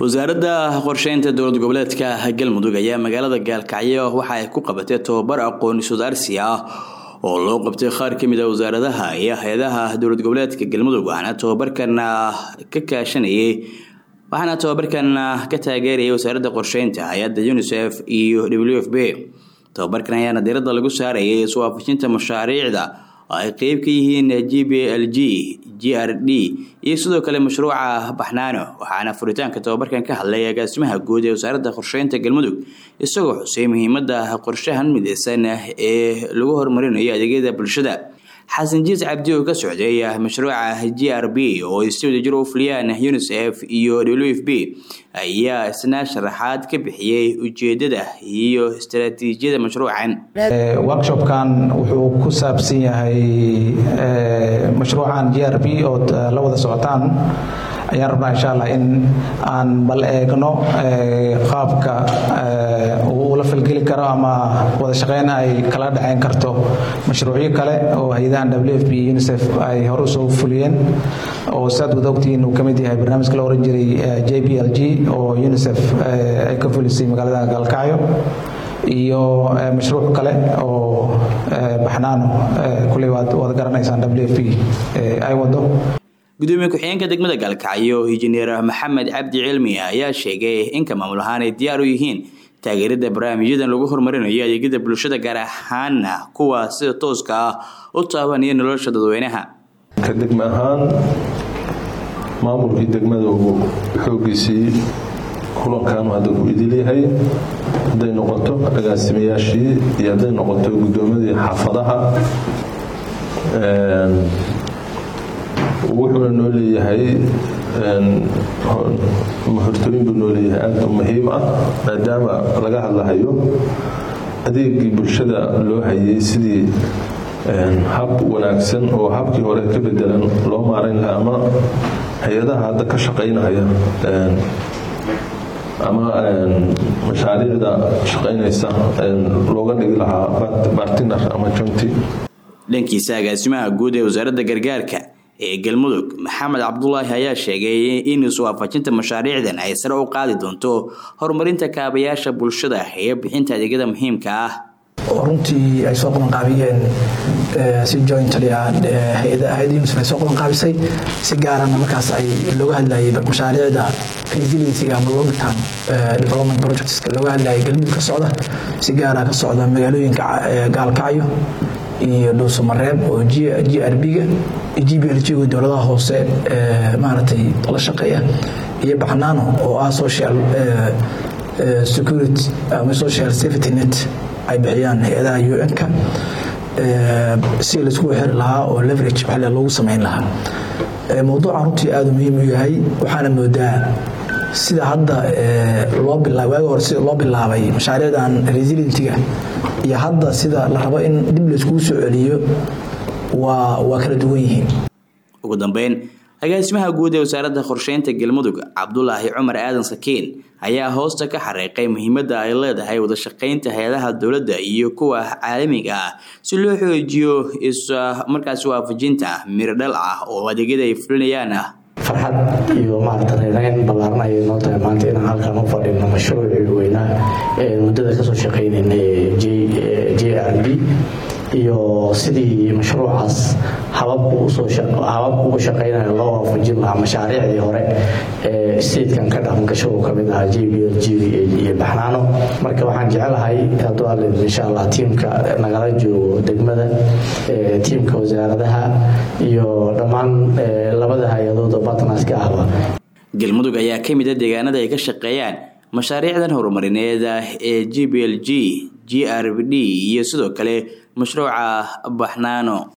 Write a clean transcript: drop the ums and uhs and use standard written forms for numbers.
wasaaradda qorsheynta dowlad goboleedka Galmudug ayaa magaalada Gaalkacyo waxa ay ku qabatay tababar aqoon isweydaarsi ah oo loo qabtay qaar kamid ah wasaaradaha iyo hay'adaha dowlad goboleedka Galmudug waxaana tababarkan ka taageerayay wasaaradda qorsheynta hay'adda UNICEF iyo WFP. tababarkan ayaa diiradda lagu saarayay soo waafajinta mashaariicda ay qayb ka yihiin GBLG, GRD iyo sidoo kale mashruuca Baxnaano. waxaana furitaanka tababarkan ka hadlay agaasimaha guud ee wasaaradda qorsheynta Galmudug isagoo xusay muhiimadda qorshahan midaysan ee lagu horumarinayo adeegyada bulshada. xasan jiis cabdi oo ka socday mashruuca GRB oo isticmaal jiro fuliyaan UNICEF iyo WFP ayaa isna sharaxaad ka bixiyay ujeedada iyo istiraatiijiyada mashruucan. workshopkan wuxuu ku saabsan yahay mashruucan GRB oo la wada socotaan ayaan rabnaa insha Allah in aan bal eegno qaabka uu la falgeli karo ama wada shaqeyn ay kala dhacayn karto mashruucyo kale oo hay'adaha WFP iyo UNICEF ay hore soo fuliyeen oo saad wadogtiin uu kamid yahay barnaamijka la oran jiray JBLG oo UNICEF ay ka fulisay magaalada Gaalkacyo iyo mashruuc kale oo Baxnaano kulay wada garanaysaan WFP ay wado. gudoomiye ku-xigeenka degmada Gaalkacyo injineer Maxamed Cabdi Cilmi ayaa sheegay in ka maamul ahaan ay diyaar u yihiin taageerada barnaamijyadan lagu horumarinayo adeegyada bulshada gaar ahaan kuwa sida tooska ah u taabanaya nolosha dadweynaha. ka degmo ahaan maamulkii degmada uu xoogiisii kulankan hadda uu idil yahay haday noqoto agaasimayaashii iyo haday noqoto gudoomadii xaafadaha wuxuuna noo leeyahay hortooyin buu noo leeyahay aad muhiim ah maadaama laga hadlahayo adeegii bulshada loo hayay sidii hab wanaagsan oo habkii hore ka bedelan loo maareyn lahaa ama hay'adaha hadda ka shaqeynaya ama mashaariicda shaqeynaysa looga dhigi lahaa partner ama jointi. dhankiisa agaasimaha guud ee wasaaradda gargaarka ee Galmudug Maxamed Cabdullaahi ayaa sheegay in soo waafajinta mashaariicdan ay sare u qaadi doonto horumarinta kaabayaasha bulshada iyo bixinta adeegyada muhiimka ah. runtii ay soo qaban qaabiyeen si jointly hay'adaha UNICEF ay soo qaban qaabisay si gaar ah markaas ay looga hadlayay mashaariicda resiliency ama long term development projects looga hadlayay Galmudug ka socda si gaar ah ka socda magaalooyinka Gaalkacyo iyo Dhuusamareeb oo GRB-ga iyo GBLG-ga dowladaha hoose maartay la shaqeeya iyo Baxnaano oo ah social security ama social safety net ay bixiyaan hay'adaha UN-ka si la isku xir lahaa oo leverage waxa lagu sameyn lahaa. mowduuca runtii aad muhiim u yahay waxaana moodaa sida hadda loo bilaabay mashaariicdan resiliency-ga iyo hadda sida la rabo in dib la isku soo celiyo waa kala duwan yihiin. ugu dambeyn agaasimaha guud ee wasaaradda qorsheynta Galmudug Cabdullaahi Cumar Aadan Sakiin ayaa hoosta ka xariiqay muhiimadda ay leedahay wada shaqeynta hay'adaha dawladda iyo kuwa caalamiga ah si loo xoojiyo markaas waafajinta miradhal ah oo adeegyada ay fulinayaan. farxad iyo maaragtay reyn ballaaran ay noo tahay maanta inaan halkan u fadhino mashruucii weynaa ee muddada ka soo shaqeynayay GRB iyo sidii mashruucaas habab ugu shaqeynayo loo waafajin lahaa mashaariicdii hore ee statekan ka dhaqangasho uu kamid ahaa JBLG iyo Baxnaano. marka waxaan jecelahay hadduu alle insha Allah tiimka nagala joogo degmada tiimka wasaaradaha iyo dhammaan labada hay'adood oo partnerska ah. Galmudug ayaa kamid ah deegaanada ay ka shaqeeyaan mashaariicdan horumarineed ee GBLG, GRD iyo sidoo kale mashruuca Baxnaano.